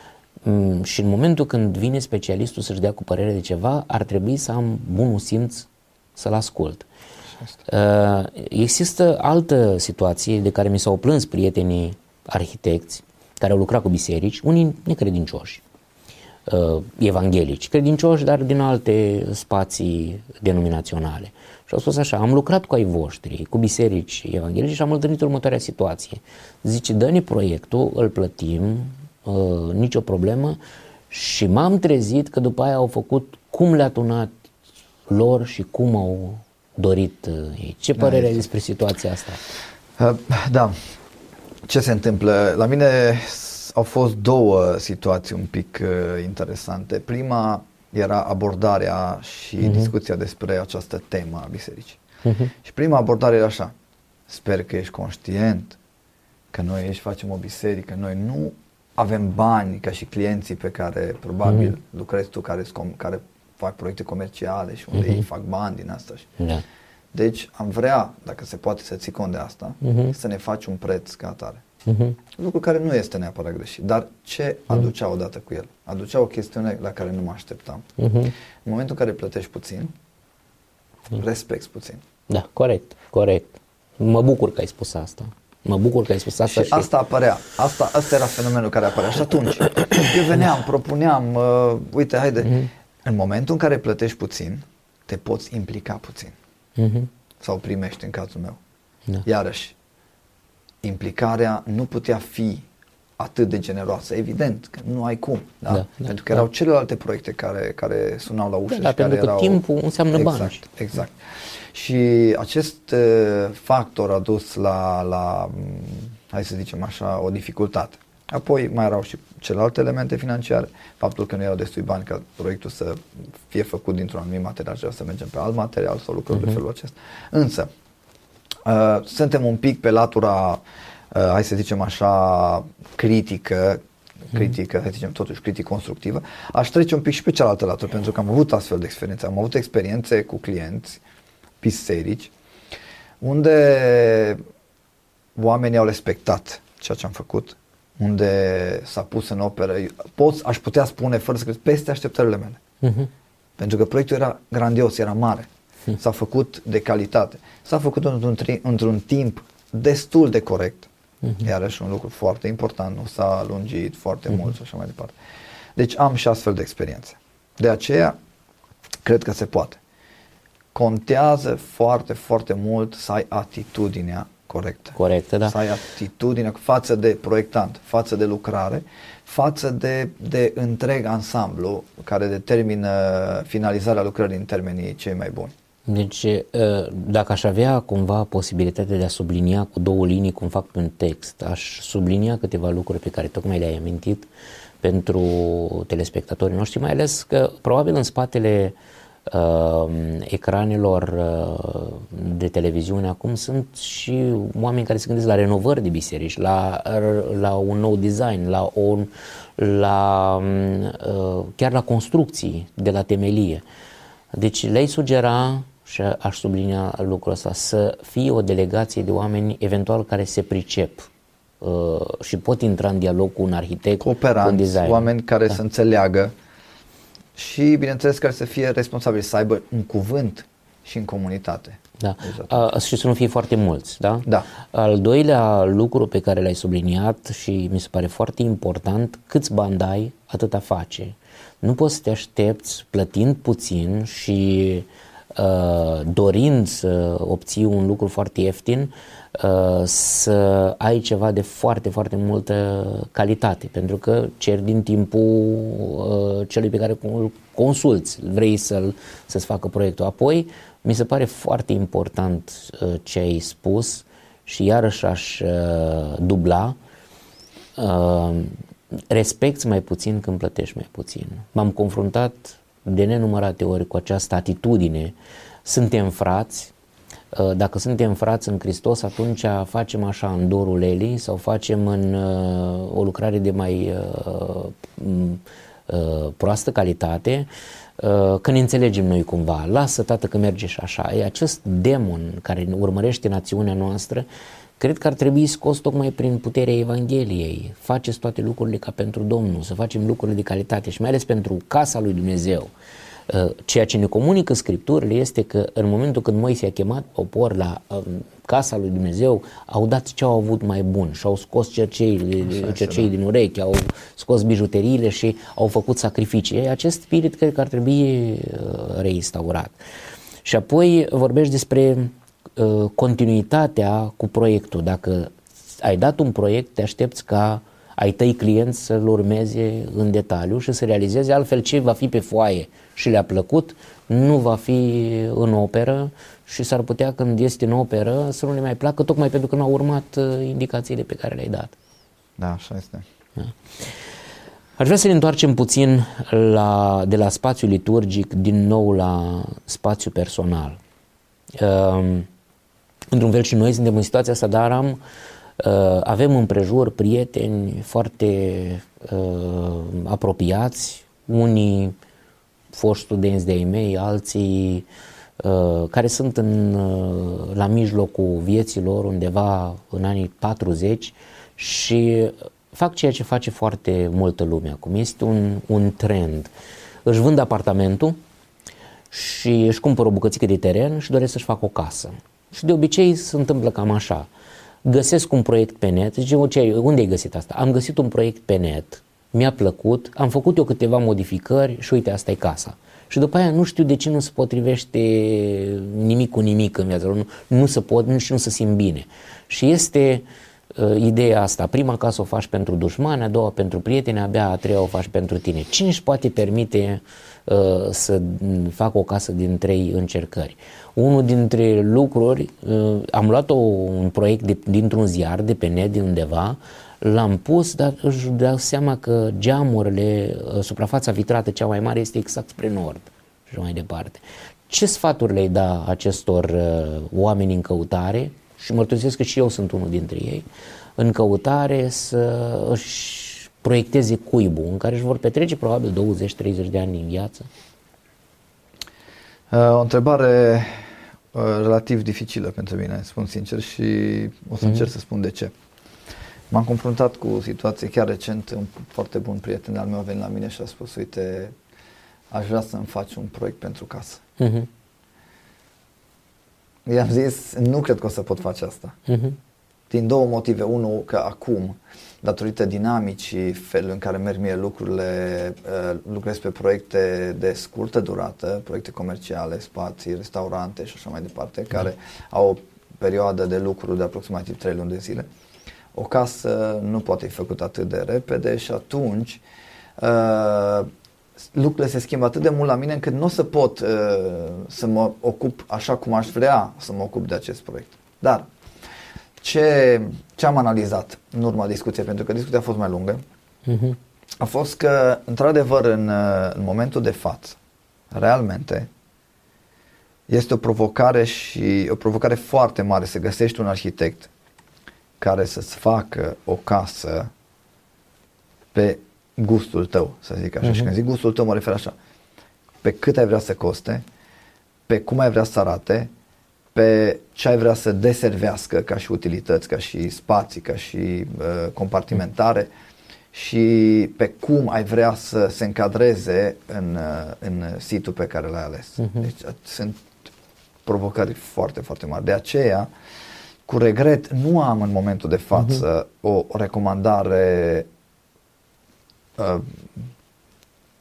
Și în momentul când vine specialistul să-și dea cu părere de ceva, ar trebui să am bunul simț să-l ascult. Uh, există altă situație de care mi s-au plâns prietenii arhitecți care au lucrat cu biserici, unii necredincioși, uh, evanghelici, credincioși, dar din alte spații denominaționale. Și au spus așa: am lucrat cu ai voștri, cu biserici evanghelici și am întâlnit următoarea situație. Zice, dă-ne proiectul, îl plătim, uh, nicio problemă, și m-am trezit că după aia au făcut cum le-a tunat lor și cum au dorit ei. Ce părere da, ai despre situația asta? Uh, da. Ce se întâmplă? La mine au fost două situații un pic uh, interesante. Prima era abordarea și uh-huh. discuția despre această temă a bisericii. Uh-huh. Și prima abordare era așa: sper că ești conștient că noi aici facem o biserică, noi nu avem bani ca și clienții pe care probabil uh-huh. lucrezi tu, care, care fac proiecte comerciale și unde uh-huh. ei fac bani din asta. Da. Deci am vrea, dacă se poate să ții cont de asta, uh-huh. să ne faci un preț ca atare. Uh-huh. Lucru care nu este neapărat greșit, dar ce aducea odată cu el? Aducea o chestiune la care nu mă așteptam. Uh-huh. În momentul în care plătești puțin, uh-huh. respecti puțin. Da, corect, corect. Mă bucur că ai spus asta. Mă bucur că ai spus asta. Și, și... asta apărea. Asta, asta era fenomenul care apărea. Și atunci, eu veneam, propuneam, uh, uite, haide. Uh-huh. În momentul în care plătești puțin, te poți implica puțin. Uh-huh. Sau primești, în cazul meu. Da. Iarăși, implicarea nu putea fi atât de generoasă. Evident că nu ai cum. Da? Da, pentru că erau da. celelalte proiecte care, care sunau la ușă. Da, și pentru care că erau... timpul înseamnă exact, bani. Exact. Și acest uh, factor a dus la, la, hai să zicem așa, o dificultate. Apoi mai erau și celelalte elemente financiare, faptul că nu erau destui bani ca proiectul să fie făcut dintr-un anumit material și să mergem pe alt material sau lucruri uh-huh. de felul acesta. Însă, uh, suntem un pic pe latura, uh, hai să zicem așa, critică, critică, hai să zicem totuși critic constructivă. Aș trece un pic și pe cealaltă latură, pentru că am avut astfel de experiențe. Am avut experiențe cu clienți, biserici, unde oamenii au respectat ceea ce am făcut, unde s-a pus în operă, pot, aș putea spune fără să crezi, peste așteptările mele. Uh-huh. Pentru că proiectul era grandios, era mare, uh-huh. s-a făcut de calitate, s-a făcut într-un, într-un timp destul de corect, uh-huh. iarăși un lucru foarte important, nu s-a lungit foarte uh-huh. mult și așa mai departe. Deci am și astfel de experiențe. De aceea, cred că se poate. Contează foarte, foarte mult să ai atitudinea corectă. Corectă, da. Să ai atitudinea față de proiectant, față de lucrare, față de, de întreg ansamblu care determină finalizarea lucrării în termenii cei mai buni. Deci, dacă aș avea cumva posibilitatea de a sublinia cu două linii cum fac pe un text, aș sublinia câteva lucruri pe care tocmai le-ai amintit pentru telespectatorii noștri, mai ales că probabil în spatele Uh, ecranelor uh, de televiziune acum sunt și oameni care se gândesc la renovări de biserici, la, la un nou design, la, un, la uh, chiar la construcții de la temelie. Deci le-ai sugera, și aș sublinia lucrul ăsta, să fie o delegație de oameni eventual care se pricep uh, și pot intra în dialog cu un arhitect, cooperanți, cu un designer. Oameni care da. să înțeleagă și, bineînțeles, care să fie responsabili, să aibă un cuvânt și în comunitate. Da. A, și să nu fie foarte mulți, da? Da. Al doilea lucru pe care l-ai subliniat și mi se pare foarte important, câți bani dai, atâta face. Nu poți să te aștepți plătind puțin și dorind să obții un lucru foarte ieftin, să ai ceva de foarte, foarte multă calitate, pentru că ceri din timpul celui pe care îl consulți, vrei să-l, să-ți facă proiectul. Apoi, mi se pare foarte important ce ai spus și iarăși aș dubla, respecti mai puțin când plătești mai puțin. M-am confruntat de nenumărate ori cu această atitudine. Suntem frați, dacă suntem frați în Hristos, atunci facem așa în dorul Elii sau facem în o lucrare de mai proastă calitate, că ne înțelegem noi cumva. Lasă, tată, că merge și așa. E acest demon care urmărește națiunea noastră, cred că ar trebui scos tocmai prin puterea Evangheliei. Faceți toate lucrurile ca pentru Domnul, să facem lucrurile de calitate și mai ales pentru casa lui Dumnezeu. Ceea ce ne comunică Scripturile este că în momentul când Moise a chemat popor la casa lui Dumnezeu, au dat ce au avut mai bun și au scos cerceii, cerceii din urechi, au scos bijuteriile și au făcut sacrificii. Acest spirit cred că ar trebui reinstaurat. Și apoi vorbești despre continuitatea cu proiectul. Dacă ai dat un proiect, te aștepți ca ai tăi clienți să-l urmeze în detaliu și să realizeze, altfel ce va fi pe foaie și le-a plăcut, nu va fi în operă și s-ar putea când este în operă să nu le mai placă, tocmai pentru că nu au urmat indicațiile pe care le-ai dat. Da, așa este. Da. Aș vrea să ne întoarcem puțin la, de la spațiu liturgic din nou la spațiu personal. Uh, într-un fel și noi suntem în situația asta, dar am Uh, avem împrejur prieteni foarte uh, apropiați, unii foști studenți de-ai mei, alții uh, care sunt în, uh, la mijlocul vieții lor, undeva în anii patruzeci și fac ceea ce face foarte multă lume acum. Este un, un trend. Își vând apartamentul și își cumpără o bucățică de teren și doresc să-și facă o casă. Și de obicei se întâmplă cam așa. Găsesc un proiect pe net, zice, unde ai găsit asta? Am găsit un proiect pe net, mi-a plăcut, am făcut eu câteva modificări și uite, asta e casa. Și după aia nu știu de ce nu se potrivește nimic cu nimic în viața lor, nu, nu se pot, nu și nu se simt bine. Și este uh, ideea asta, prima casă o faci pentru dușmani, a doua pentru prieteni, abia a treia o faci pentru tine. Cine își poate permite uh, să facă o casă din trei încercări? Unul dintre lucruri, uh, am luat o, un proiect de, dintr-un ziar, de pe net, de undeva, l-am pus, dar își dau seama că geamurile, uh, suprafața vitrată cea mai mare este exact spre nord și mai departe. Ce sfaturi le-ai da acestor uh, oameni în căutare, și mărturisesc că și eu sunt unul dintre ei, în căutare să își proiecteze cuibul în care își vor petrece probabil douăzeci treizeci de ani din viață? O întrebare relativ dificilă pentru mine, spun sincer, și o să încerc mm-hmm. să spun de ce. M-am confruntat cu o situație chiar recent, un foarte bun prieten al meu a venit la mine și a spus, uite, aș vrea să-mi faci un proiect pentru casă. Mm-hmm. I-am zis, nu cred că o să pot face asta. Mm-hmm. Din două motive. Unul, că acum, datorită dinamicii, felul în care merg mie lucrurile, uh, lucrez pe proiecte de scurtă durată, proiecte comerciale, spații, restaurante și așa mai departe, mm-hmm. care au o perioadă de lucru de aproximativ trei luni de zile. O casă nu poate fi făcută atât de repede și atunci uh, lucrurile se schimbă atât de mult la mine încât nu o să pot uh, să mă ocup așa cum aș vrea să mă ocup de acest proiect. Dar ce, ce am analizat în urma discuției, pentru că discuția a fost mai lungă, uh-huh. a fost că, într-adevăr, în, în momentul de față, realmente, este o provocare și o provocare foarte mare să găsești un arhitect care să-ți facă o casă pe gustul tău, să zic așa. Uh-huh. Și când zic gustul tău, mă refer așa. Pe cât ai vrea să coste, pe cum ai vrea să arate, pe ce ai vrea să deservească ca și utilități, ca și spații, ca și uh, compartimentare și pe cum ai vrea să se încadreze în, uh, în situl pe care l-ai ales. Uh-huh. Deci sunt provocări foarte, foarte mari. De aceea, cu regret, nu am în momentul de față uh-huh. o recomandare uh,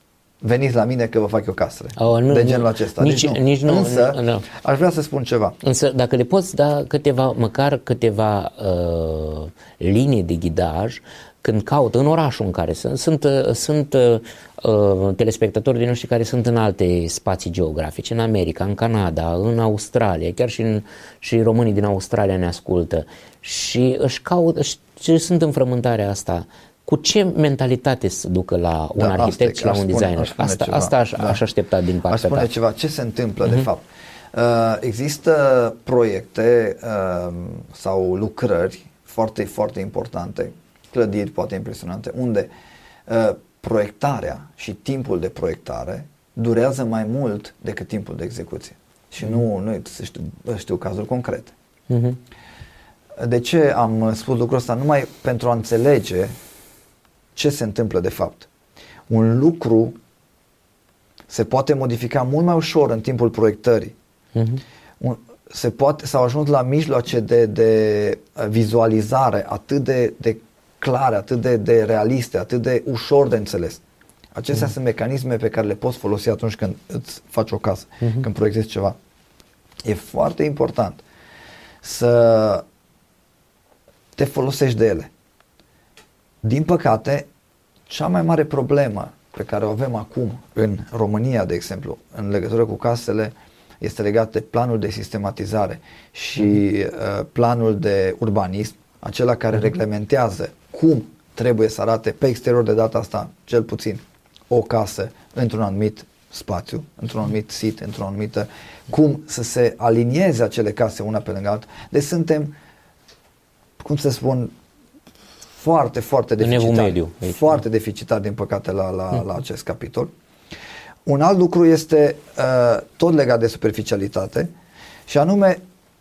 veniți la mine că vă fac eu casele. Oh, nu, de genul nu, acesta. Nici, deci, nu. nici nu. Însă, nu, nu. aș vrea să spun ceva. Însă, dacă le poți da câteva, măcar câteva uh, linii de ghidaj, când caută în orașul în care sunt, sunt, sunt uh, telespectatori din noștri care sunt în alte spații geografice, în America, în Canada, în Australia, chiar și, în, și românii din Australia ne ascultă și își caută, și sunt în frământarea asta. Cu ce mentalitate să ducă la un da, arhitect și la un spune, designer? Asta, asta aș, da. aș aștepta din partea Aș spune ta. ceva. Ce se întâmplă, uh-huh. de fapt? Uh, există proiecte uh, sau lucrări foarte, foarte importante, clădiri poate impresionante, unde uh, proiectarea și timpul de proiectare durează mai mult decât timpul de execuție. Și uh-huh. nu, nu știu, știu cazuri concrete. Uh-huh. De ce am spus lucrul ăsta? Numai pentru a înțelege ce se întâmplă de fapt. Un lucru se poate modifica mult mai ușor în timpul proiectării. Uh-huh. Un, se poate, s-au ajuns la mijloace de, de vizualizare atât de, de clare, atât de, de realiste, atât de ușor de înțeles. Acestea uh-huh. sunt mecanisme pe care le poți folosi atunci când îți faci o casă, uh-huh. când proiectezi ceva. E foarte important să te folosești de ele. Din păcate, cea mai mare problemă pe care o avem acum în România, de exemplu, în legătură cu casele, este legat de planul de sistematizare și uh, planul de urbanism, acela care uh-huh. reglementează cum trebuie să arate pe exterior de data asta, cel puțin, o casă într-un anumit spațiu, într-un anumit sit, într-o anumită, cum să se alinieze acele case una pe lângă alta. Deci suntem, cum să spun, foarte, foarte deficitari, foarte deficitari din păcate la, la, la acest capitol. Un alt lucru este uh, tot legat de superficialitate și anume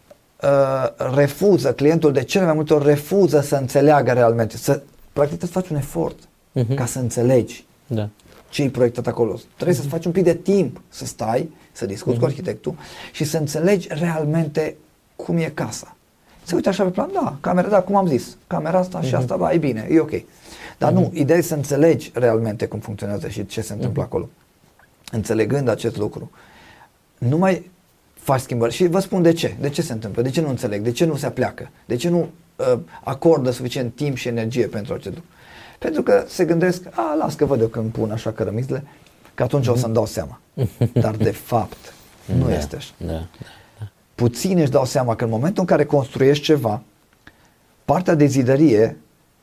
uh, refuză, clientul de cele mai multe ori refuză să înțeleagă realmente, să, practic să faci un efort uh-huh. ca să înțelegi da. ce-i proiectat acolo. Trebuie uh-huh. să faci un pic de timp să stai, să discuți uh-huh. cu arhitectul și să înțelegi realmente cum e casa. Se uite așa pe plan, da, camera, da, cum am zis, camera asta uh-huh. și asta, ba, e bine, e ok. Dar uh-huh. nu, ideea e să înțelegi realmente cum funcționează și ce se întâmplă uh-huh. acolo. Înțelegând acest lucru, nu mai faci schimbări. Și vă spun de ce. De ce se întâmplă? De ce nu înțeleg? De ce nu se apleacă? De ce nu uh, acordă suficient timp și energie pentru acest lucru? Pentru că se gândesc, a, las că văd eu când pun așa cărămizile, că atunci uh-huh. o să-mi dau seama. Dar de fapt, nu da, este așa. Da, da, da. Puțini își dau seama că în momentul în care construiești ceva, partea de zidărie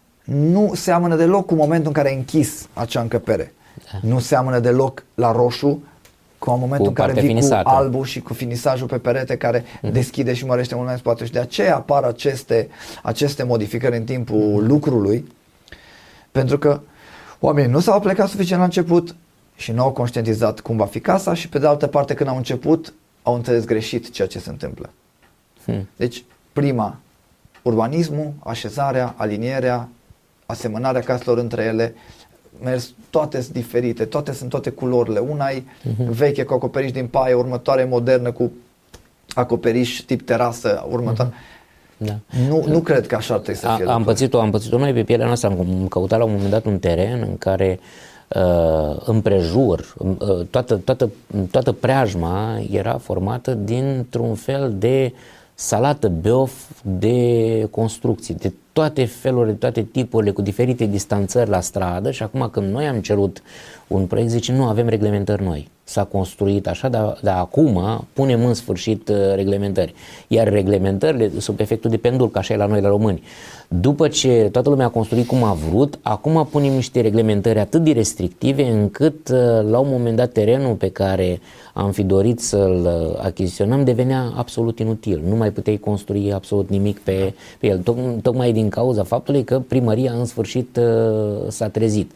nu seamănă deloc cu momentul în care ai închis acea încăpere. Da. Nu seamănă deloc la roșu cu momentul cu în care vii finisată. Cu albul și cu finisajul pe perete care uh-huh. deschide și mărește mult mai în spate și de aceea apar aceste, aceste modificări în timpul uh-huh. lucrului, pentru că oamenii nu s-au plecat suficient la început și nu au conștientizat cum va fi casa și pe de altă parte când au început au înțeles greșit ceea ce se întâmplă. Hmm. Deci prima, urbanismul, așezarea, alinierea, asemănarea caselor între ele, mers, toate sunt diferite, toate sunt toate culorile. Una e uh-huh. veche cu acoperiș din paie, următoare modernă cu acoperiș tip terasă, următoare. Uh-huh. Da. Nu, nu cred că așa trebuie să fie. A, am pățit-o, am pățit-o noi pe pielea noastră, am căutat la un moment dat un teren în care uh, împrejur, uh, toată, toată, toată preajma era formată dintr-un fel de salată beof de construcții, de toate felurile, de toate tipurile, cu diferite distanțări la stradă și acum când noi am cerut un proiect, zice, nu avem reglementări noi. S-a construit așa, dar, dar acum punem în sfârșit uh, reglementări. Iar reglementările sub efectul de pendul, ca așa e la noi la români. După ce toată lumea a construit cum a vrut, acum punem niște reglementări atât de restrictive încât uh, la un moment dat terenul pe care am fi dorit să-l achiziționăm devenea absolut inutil. Nu mai puteai construi absolut nimic pe, pe el. Toc, tocmai din cauza faptului că primăria în sfârșit uh, s-a trezit.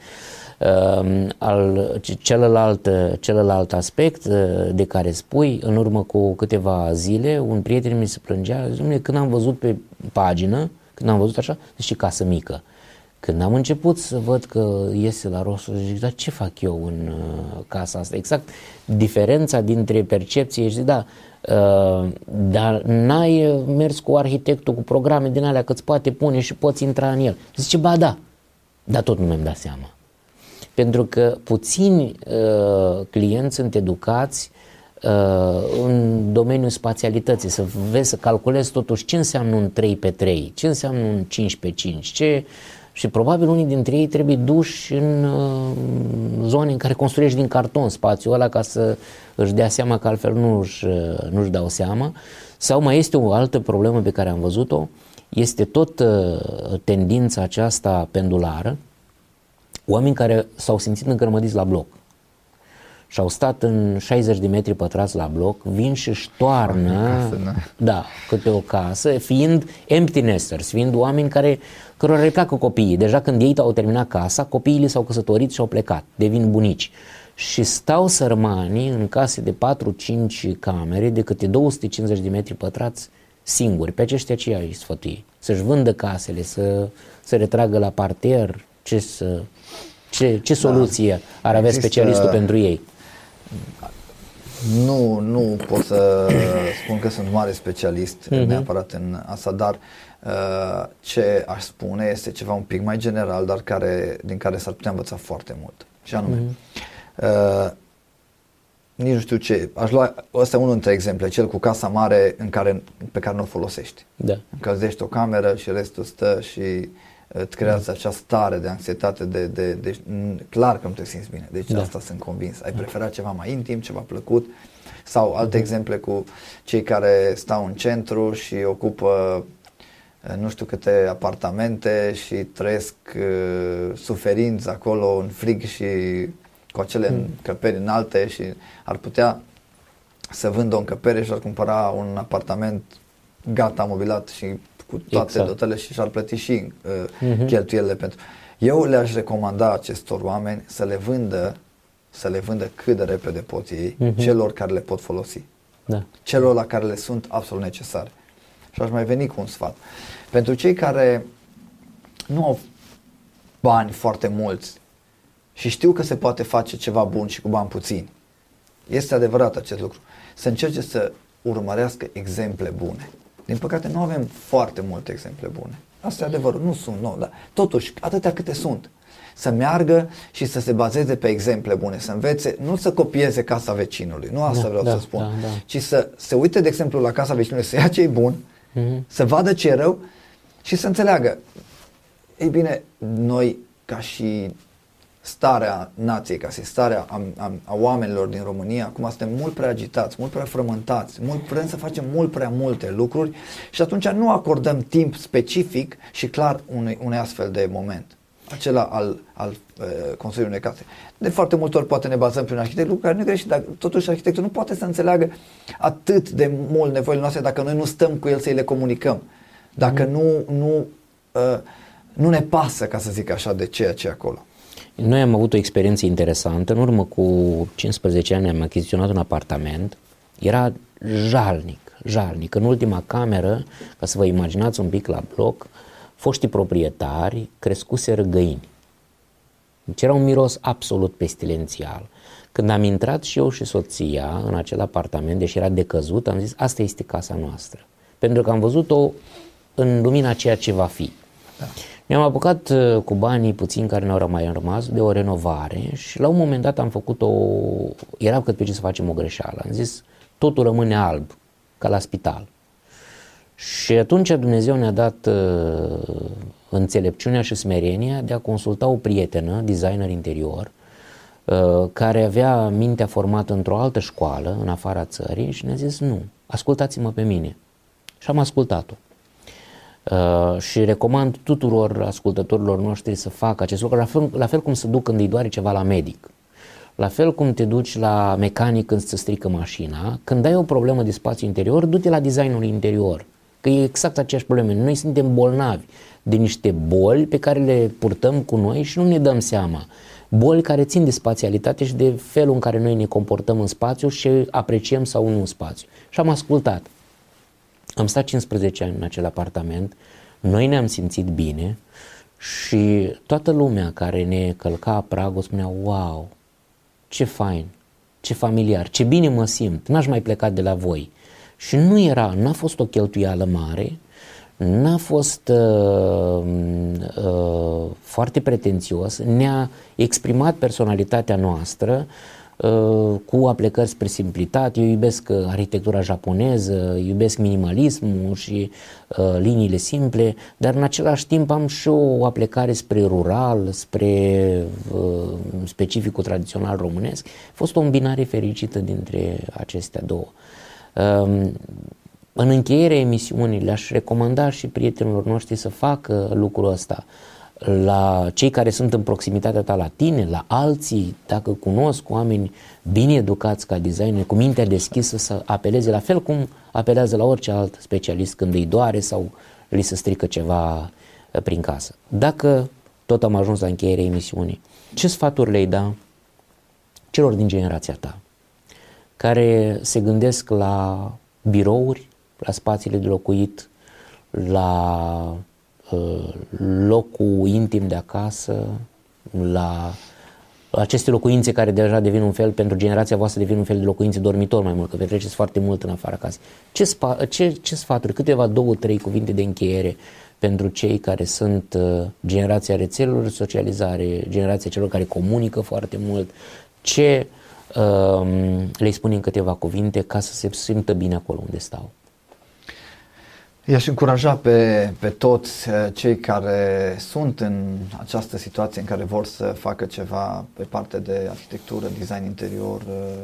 Uh, al, celălalt, celălalt aspect uh, de care spui, în urmă cu câteva zile, un prieten mi se plângea, zice, când am văzut pe pagină, când am văzut așa, zice, casă mică. Când am început să văd că iese la roșu, zic, dar ce fac eu în uh, casa asta? Exact diferența dintre percepție și zic, da, uh, dar n-ai mers cu arhitectul, cu programe din alea că îți poate pune și poți intra în el. Zice, ba da, dar tot nu mi-am dat seama. Pentru că puțini uh, clienți sunt educați uh, în domeniul spațialității, să vezi, să calculezi totuși ce înseamnă un trei pe trei, ce înseamnă un cinci pe cinci, ce... și probabil unii dintre ei trebuie duși în uh, zone în care construiești din carton spațiul ăla ca să își dea seama că altfel nu își, uh, nu își dau seama. Sau mai este o altă problemă pe care am văzut-o, este tot uh, tendința aceasta pendulară, oameni care s-au simțit încărmădiți la bloc și au stat în șaizeci de metri pătrați la bloc, vin și își toarnă casă, da, câte o casă, fiind empty nesters, fiind oameni care, cărora le placă copiii. Deja când ei au terminat casa, copiii li s-au căsătorit și au plecat, devin bunici. Și stau sărmanii în case de patru cinci camere de câte două sute cincizeci de metri pătrați singuri. Pe aceștia ce ai sfătui? Să-și vândă casele, să se retragă la parter? Ce, să, ce, ce soluție da, ar avea există, specialistul pentru ei? Nu, nu pot să spun că sunt mare specialist uh-huh. neapărat în asta, dar uh, ce aș spune este ceva un pic mai general, dar care, din care s-ar putea învăța foarte mult. Și anume, uh-huh. uh, nici nu știu ce, aș lua, ăsta e unul dintre exemple, cel cu casa mare în care, pe care nu o folosești. Da. Încălzești o cameră și restul stă și îți creează acea stare de anxietate, de, de, de, de clar că nu te simți bine. Deci da. asta sunt convins. Ai preferat ceva mai intim, ceva plăcut. Sau alte uh-huh. exemple cu cei care stau în centru și ocupă nu știu câte apartamente și trăiesc uh, suferinți acolo în frig și cu acele uh-huh. încăperi înalte și ar putea să vândă o încăpere și ar cumpăra un apartament gata, mobilat și cu toate exact. dotările și și-ar plăti și uh, uh-huh. cheltuielile pentru. Eu le-aș recomanda acestor oameni să le vândă, să le vândă cât de repede pot ei, uh-huh. celor care le pot folosi. Da. Celor la care le sunt absolut necesare. Și aș mai veni cu un sfat. Pentru cei care nu au bani foarte mulți și știu că se poate face ceva bun și cu bani puțini, este adevărat acest lucru, să încerce să urmărească exemple bune. Din păcate nu avem foarte multe exemple bune. Asta e adevărul, nu sunt, nu, dar totuși atâtea câte sunt. Să meargă și să se bazeze pe exemple bune, să învețe, nu să copieze casa vecinului, nu asta da, vreau da, să spun, da, da. ci să se uite de exemplu la casa vecinului, să ia ce e bun, mm-hmm. să vadă ce e rău și să înțeleagă. Ei bine, noi ca și starea nației, ca și starea a, a, a oamenilor din România, acum suntem mult prea agitați, mult prea frământați, mult, vrem să facem mult prea multe lucruri și atunci nu acordăm timp specific și clar unui, unui astfel de moment, acela al, al uh, construirii unei case. De foarte multe ori poate ne bazăm pe un arhitect, lucru care nu e greșit, dar totuși arhitectul nu poate să înțeleagă atât de mult nevoile noastre dacă noi nu stăm cu el să îi le comunicăm, dacă mm. nu, nu, uh, nu ne pasă, ca să zic așa, de ceea ce e acolo. Noi am avut o experiență interesantă. În urmă cu cincisprezece ani am achiziționat un apartament. Era jalnic, jalnic. În ultima cameră, ca să vă imaginați un pic la bloc, foștii proprietari crescuseră găini. Deci era un miros absolut pestilențial. Când am intrat și eu și soția în acel apartament, deși era decăzut, am zis, asta este casa noastră. Pentru că am văzut-o în lumina ceea ce va fi. Da. Ne-am apucat cu banii puțini care ne-au mai rămas de o renovare și la un moment dat am făcut o... Era cât pe ce să facem o greșeală. Am zis, totul rămâne alb, ca la spital. Și atunci Dumnezeu ne-a dat uh, înțelepciunea și smerenia de a consulta o prietenă, designer interior, uh, care avea mintea formată într-o altă școală, în afara țării, și ne-a zis, nu, ascultați-mă pe mine. Și am ascultat-o. Uh, și recomand tuturor ascultătorilor noștri să facă acest lucru, la fel, la fel cum se duc când îi doare ceva la medic, la fel cum te duci la mecanic când se strică mașina. Când ai o problemă de spațiu interior, du-te la designul interior, că e exact aceeași problemă. Noi suntem bolnavi de niște boli pe care le purtăm cu noi și nu ne dăm seama. Boli care țin de spațialitate și de felul în care noi ne comportăm în spațiu și apreciem sau nu în spațiu. Și am ascultat. Am stat cincisprezece ani în acel apartament, noi ne-am simțit bine și toată lumea care ne călca pragul spunea, wow, ce fain, ce familiar, ce bine mă simt, n-aș mai pleca de la voi. Și nu era, n-a fost o cheltuială mare, N-a fost uh, uh, foarte pretențios, ne-a exprimat personalitatea noastră uh, cu aplecări spre simplitate. Eu iubesc arhitectura japoneză, iubesc minimalismul și uh, liniile simple, dar în același timp am și o aplecare spre rural, spre uh, specificul tradițional românesc. A fost o îmbinare fericită dintre acestea două. Uh, În încheierea emisiunii le-aș recomanda și prietenilor noștri să facă lucrul ăsta. La cei care sunt în proximitatea ta, la tine, la alții, dacă cunosc oameni bine educați ca designer, cu mintea deschisă, să apeleze la fel cum apelează la orice alt specialist când îi doare sau li se strică ceva prin casă. Dacă tot am ajuns la încheierea emisiunii, ce sfaturi le-ai da celor din generația ta care se gândesc la birouri, la spațiile de locuit, la uh, locul intim de acasă, la aceste locuințe care deja devin un fel, pentru generația voastră devin un fel de locuințe dormitor mai mult, că petreceți foarte mult în afara casei. Ce, spa, ce, ce sfaturi, câteva două, trei cuvinte de încheiere pentru cei care sunt uh, generația rețelelor de socializare, generația celor care comunică foarte mult, ce uh, le spune în câteva cuvinte ca să se simtă bine acolo unde stau? I-aș încuraja pe, pe toți cei care sunt în această situație în care vor să facă ceva pe partea de arhitectură, design interior,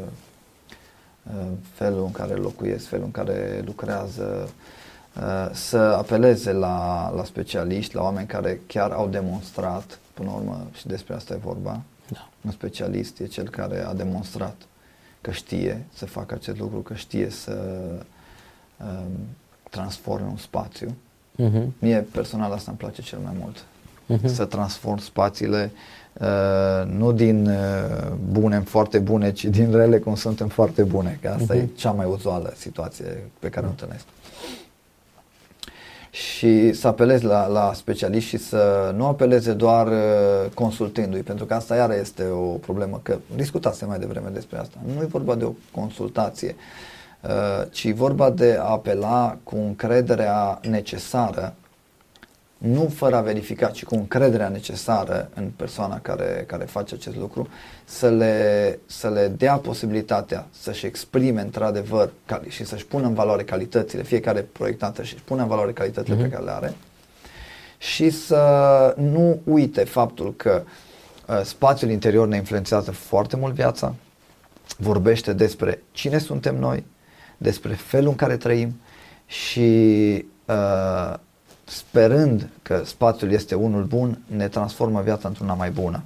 felul în care locuiesc, felul în care lucrează, să apeleze la, la specialiști, la oameni care chiar au demonstrat, până la urmă și despre asta e vorba. Da. Un specialist e cel care a demonstrat că știe să facă acest lucru, că știe să um, transforme un spațiu. Uh-huh. Mie personal asta îmi place cel mai mult. Uh-huh. Să transform spațiile uh, nu din uh, bune în foarte bune, ci din rele cum sunt în foarte bune. Că asta uh-huh. e cea mai uzuală situație pe care uh-huh. o întâlnesc. Și să apelezi la, la specialiști și să nu apeleze doar uh, consultându-i, pentru că asta iară este o problemă, că discutasem mai devreme despre asta. Nu e vorba de o consultație, uh, ci vorba de a apela cu încrederea necesară, nu fără a verifica, ci cu încrederea necesară în persoana care, care face acest lucru, să le, să le dea posibilitatea să-și exprime într-adevăr și să-și pună în valoare calitățile, fiecare proiectant să-și pună în valoare calitățile uh-huh. pe care le are și să nu uite faptul că uh, spațiul interior ne influențează foarte mult viața, vorbește despre cine suntem noi, despre felul în care trăim și uh, sperând că spațiul este unul bun, ne transformă viața într-una mai bună.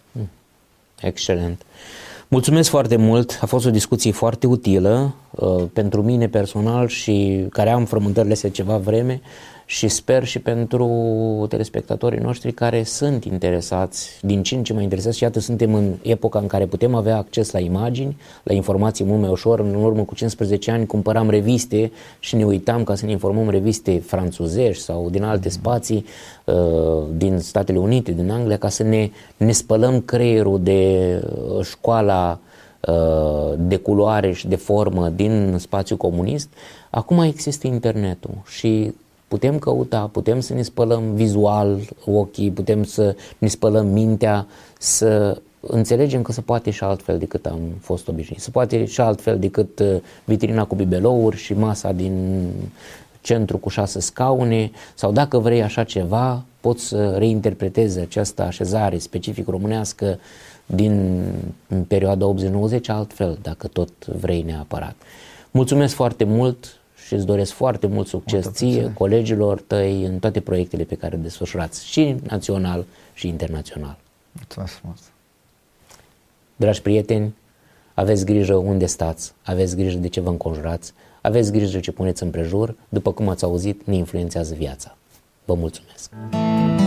Excelent. Mulțumesc foarte mult, a fost o discuție foarte utilă uh, pentru mine personal și care am frământările astea ceva vreme și sper și pentru telespectatorii noștri care sunt interesați, din ce în ce mai interesați și iată suntem în epoca în care putem avea acces la imagini, la informații mult mai ușor. În urmă cu cincisprezece ani cumpăram reviste și ne uitam ca să ne informăm reviste franțuzești sau din alte spații, uh, din Statele Unite, din Anglia, ca să ne, ne spălăm creierul de școala uh, de culoare și de formă din spațiul comunist. Acum există internetul și putem căuta, putem să ne spălăm vizual ochii, putem să ne spălăm mintea, să înțelegem că se poate și altfel decât am fost obișnuit. Se poate și altfel decât vitrina cu bibelouri și masa din centru cu șase scaune, sau dacă vrei așa ceva, poți să reinterpretezi această așezare specific românească din perioada optzeci nouăzeci altfel, dacă tot vrei neapărat. Mulțumesc foarte mult și îți doresc foarte mult succes ție, colegilor tăi, în toate proiectele pe care le desfășurați, și național și internațional. Mulțumesc frumos! Dragi prieteni, aveți grijă unde stați, aveți grijă de ce vă înconjurați, aveți grijă de ce puneți împrejur, după cum ați auzit, ne influențează viața. Vă mulțumesc!